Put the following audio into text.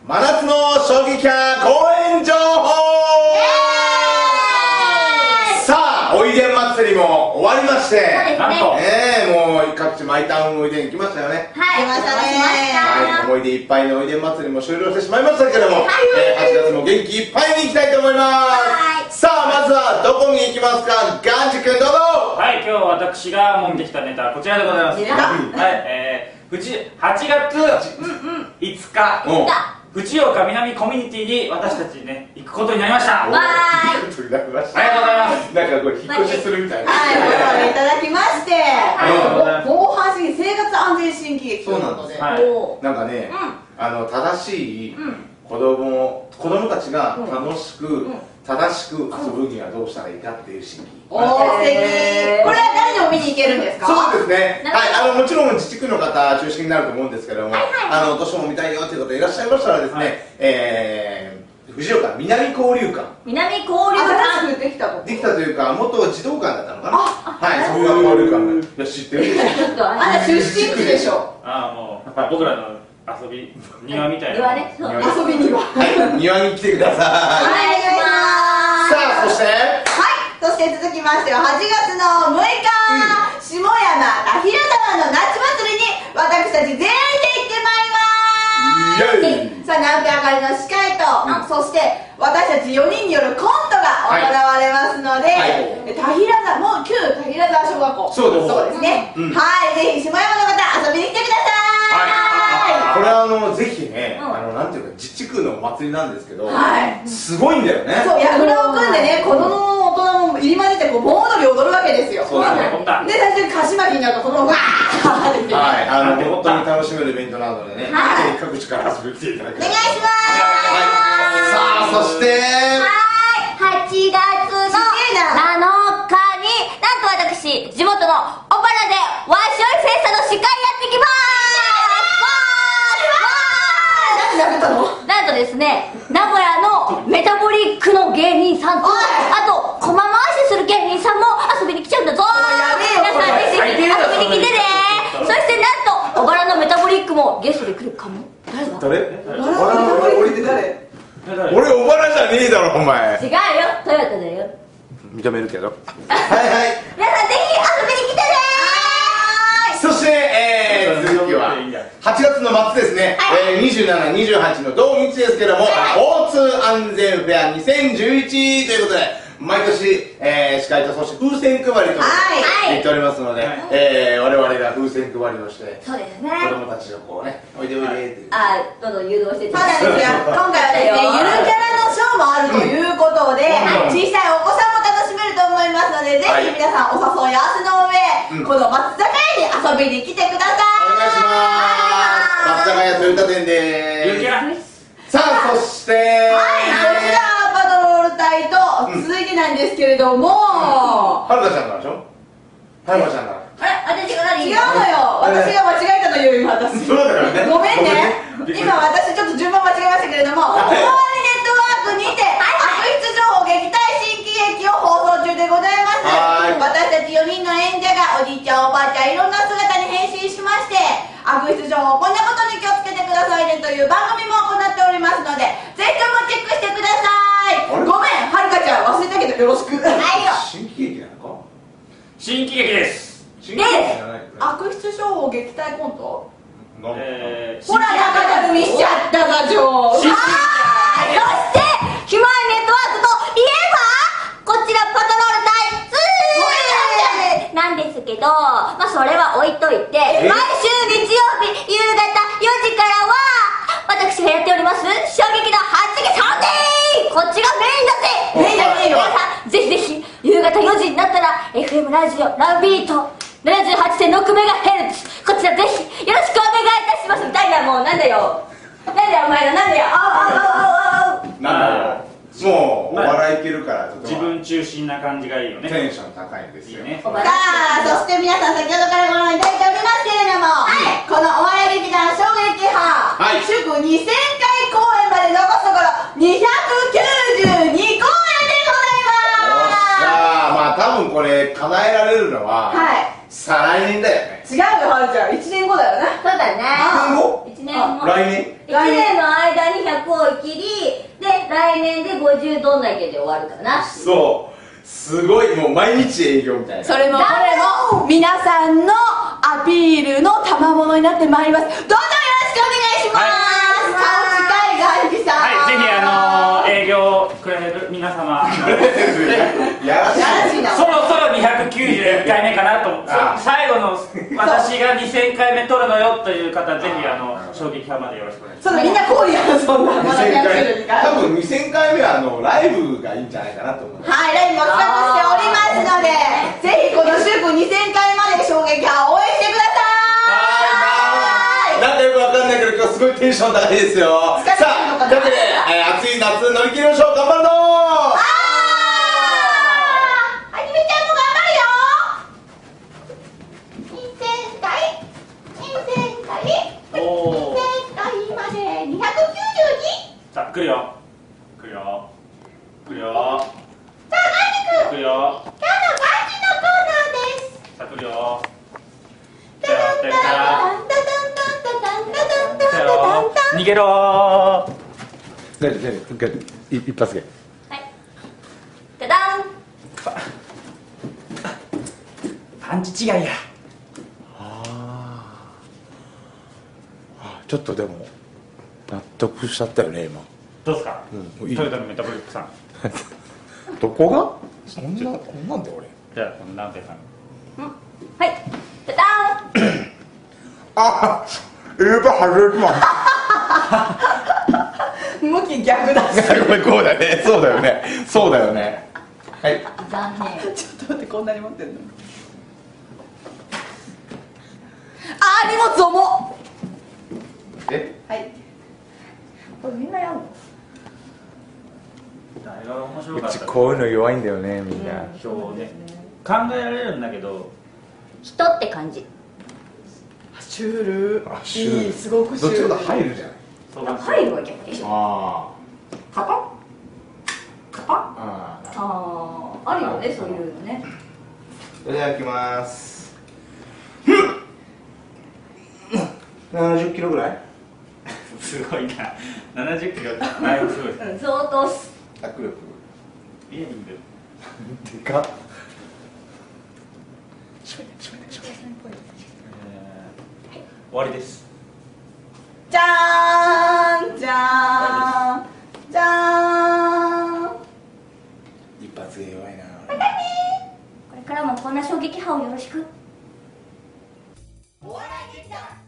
真夏の衝撃波公演情報。さあ、おいでん祭りも終わりまして、なんともう各地マイタウンおいでん行きましたよね。 はい、来ましたね。 思い出いっぱいのおいでん祭りも終了してしまいましたけれども、8月も元気いっぱいに行きたいと思います。さあ、まずはどこに行きますか。ガンジ君どうぞ。 はい、今日私が持ってきたネタはこちらでございます。はい、8月5日、藤岡南コミュニティに私たちね行くことになりました。 わーい、 ありがとうございます。 なんかこれ引っ越しするみたいな。 はい、お呼びいただきまして、後半主義生活安全新喜劇ということで、 なんかね、正しい子供たちが楽しく正しく遊ぶにはどうしたらいいかっていう新喜劇。 おー、素敵。これは誰でも見に行けるんですか？ そうですね。はい、もちろん自治区の方中心になると思うんですけども、どうしても見たいよという方いらっしゃいましたらですね、藤岡南交流館。 南交流館できたと。 できたというか、元児童館だったのかな。はい、そこが交流館。いや、知ってるでしょ。 ちょっとあなた出身地でしょ。 もう僕らの遊び庭みたいな。 遊びには。 はい、庭に来てください。 はい、お願いします。 さあ、そしてそして続きましては8月の6日、下山田平沢の夏祭りに私たち全員で行ってまいります。さあ、直樹あかりの司会と、そして私たち4人によるコントが行われますので、田平沢、もう旧田平沢小学校、そうですね、はい、ぜひ下山の方遊びに来てください。 これぜひね、なんていうか自治区のお祭りなんですけど、すごいんだよね。 そう、櫓を組んでね、子供も大人も入り混じって盆踊りを踊るわけですよ。 そうですね。 で、最初に菓子巻きになると子供がわーって。 はい、本当に楽しめるイベントなのでね、各地から遊びに来ていただきお願いします。 さあ、そして 8月の7日になんと私地元の小原でワッショイフェスタの司会やってきます。なんとですね、名古屋のメタボリックの芸人さんと、あとコマ回しする芸人さんも遊びに来ちゃうんだぞ。皆さんぜひ遊びに来てね。そしてなんと小原のメタボリックもゲストで来るかも。 誰？ 小原のメタボリック誰？ 俺小原じゃねえだろお前。 違うよ、トヨタだよ。 認めるけど。はいはい。皆さんぜひ遊びに来てね。 そして続きは8月の末ですね、27、28の同日ですけども、交通安全フェア2011ということで、毎年司会とそして風船配りと言っておりますので、我々が風船配りをして、 そうですね、 子供たちをこうね、おいでおいでっていう、 どんどん誘導して。 そうなんですよ。今回はですね、ゆるキャラのショーもあるということで、小さいお子さんも楽しめると思いますので、ぜひ皆さんお誘い合わせの上、この松坂屋に遊びに来てください。 お願いします。松坂屋トヨタ店でーす。さあ、そしてこちらはパトロール隊と続いてなんですけれども、 はるかちゃんなんでしょ。はるかちゃんだ。 私が何？ 違うのよ、私が間違えたという私。 そうだよね。 ごめんね。今私ちょっと順番間違えましたけれども、大割ネットワークにて悪質情報撃退新喜劇を放送中でございます。私たち4人の演者がおじいちゃんおばあちゃんいろんな姿に変身しまして、悪質情報こんなことに気をつけてくださいねという番組も行っておりますので、ぜひともチェックしてください。ごめん、はるかちゃん忘れたけどよろしく。はいよ。 新喜劇なのか。 新喜劇です。 悪質情報撃退コント。 ほほら、中田組しちゃったが、ジョー。 そしてひまわりネットワークといえばこちらパトロール隊2なんですけど、それは置いといて、毎週日曜日夕方4時からは私がやっております衝撃の8時サンデー、こっちがメインだぜ。皆さんぜひぜひ夕方4時になったら FM ラジオラビート 78.6 メガヘルツ、こちらぜひよろしくお願いいたします。みたいな、もうなんだよお前ら、なんだよなんだよ、もうお笑いいけるから自分中心な感じがいいよね。 テンション高いんですよ。 さあ、そして皆さん先ほどからご覧いただいておりますけれども、このお笑い劇団衝撃波、祝2000回公演まで残すところ292公演でございます。よっしゃー、まあ多分これ叶えられるのは再来年だよね。 違うよ、はるちゃん、1年後だよね。 そうだね。 1年後？ 1 1年も来年 1年の間に100を切りで来年で50どんだけで終わるかな。 そうすごい、もう毎日営業みたいな。 それもこれも皆さんのアピールの賜物になってまいります。どうぞよろしくお願いします。顔近いガンジさん。 はい、ぜひ営業くれる皆様やらしいな。 そろそろ291回目かなと。最後の私が2000回目取るのよという方、ぜひ衝撃派までよろしくお願いします。 そのみんなこうやん、そんな。 2000回多分2000回目はライブがいいんじゃないかなと思う。 はい、ライブも企画しておりますので、ぜひこの祝2000回まで衝撃派応援してください。 なんかよくわかんないけど今日すごいテンション高いですよ。さあ、というわけで、暑い夏乗り切りましょう。頑張るぞー。 はじめちゃんも頑張るよ。2000回2000回おー、 2000回まで292。 さあ来るよ来るよ来るよ。 さあガンジ君、 来るよ。 今日のガンジのコーナーです。 さあ来るよ。 タタンタタンタタンタタンタタンタタンタタンタン。 逃げろー。 大丈夫一発芸。 はい、ダダン。 パンチ違いや。 ちょっとでも納得しちゃったよね今。 どうですか、 うん、いいトヨタのメタボリックさん。 どこがそんなんで俺。 じゃあこの南平さん。 はい、ダダン。 あ、映画外れてます向き逆だし。 ごめん、こうだね。そうだよね。そうだよね。はい。 残念。 ちょっと待って、こんなに持ってんの。あー、荷物重っ。 え、 はい。これみんなやんの？ あれは面白うかった。 ちこういうの弱いんだよね、みんな。 今日ね、考えられるんだけど、 人って感じ。 シュール。 あシュールいい、すごくシュール。 どっちかと入るじゃない。 そうなんですよ入るわけでしょ。 あカパカパ。 あ。 あるよね、そういうのね。 いただきます70キロぐらいすごいな。70キロってだいぶすごいですね。 相当す。 握力リーニング。 でかっ。 終わりです。 じゃーんじゃーんじゃーん。 一発芸弱いな。 これからもこんな衝撃波をよろしく。 お笑い劇団